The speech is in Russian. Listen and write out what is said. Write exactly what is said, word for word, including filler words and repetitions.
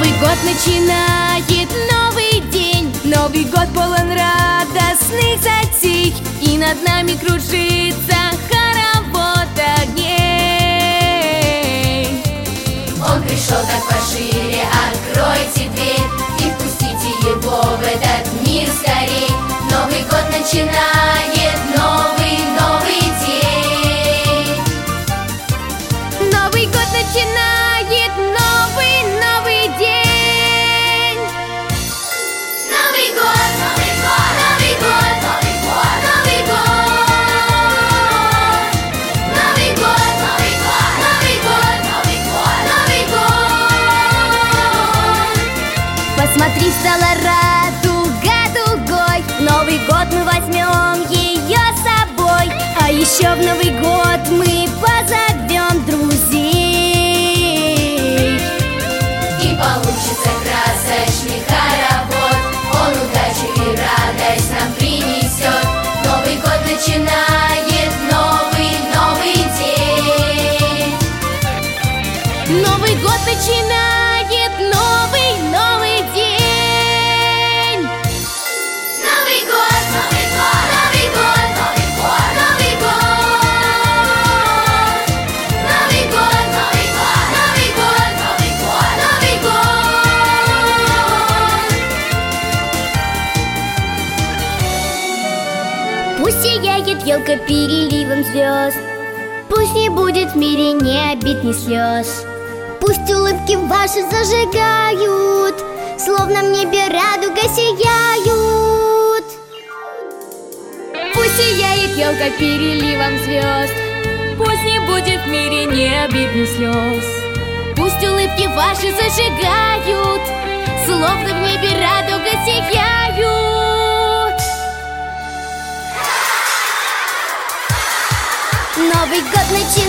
Новый год начинает новый день. Новый год полон радостных затей, и над нами кружится хоровод огней. Он пришел так пошире, откройте дверь и впустите его в этот мир скорей. Новый год начинает новый, новый день. Новый год начинает новый, новый день. Новый год, Новый год, Новый год, Новый год, Новый год. Новый год, Новый год, Новый год, Новый год, Новый год. Посмотри, стала радуга дугой. Новый год мы возьмем ее с собой, а еще в Новый год мы позовем друзей. И получится красочный хоровод. Он удачу и радость нам принесет. Новый год начинает новый, новый день. Новый год начинает новый, новый день. Новый год, Новый год, Новый год, Новый год, Новый год. Новый год, Новый год, Новый год, Новый год, Новый год. Пусть сияет елка переливом звезд, пусть не будет в мире ни обид, ни слез. Пусть улыбки ваши зажигают, словно в небе радуга сияют. Пусть сияет елка переливом звезд, пусть не будет в мире ни обид, ни слез. Пусть улыбки ваши зажигают, словно в небе радуга сияют. Новый год начинает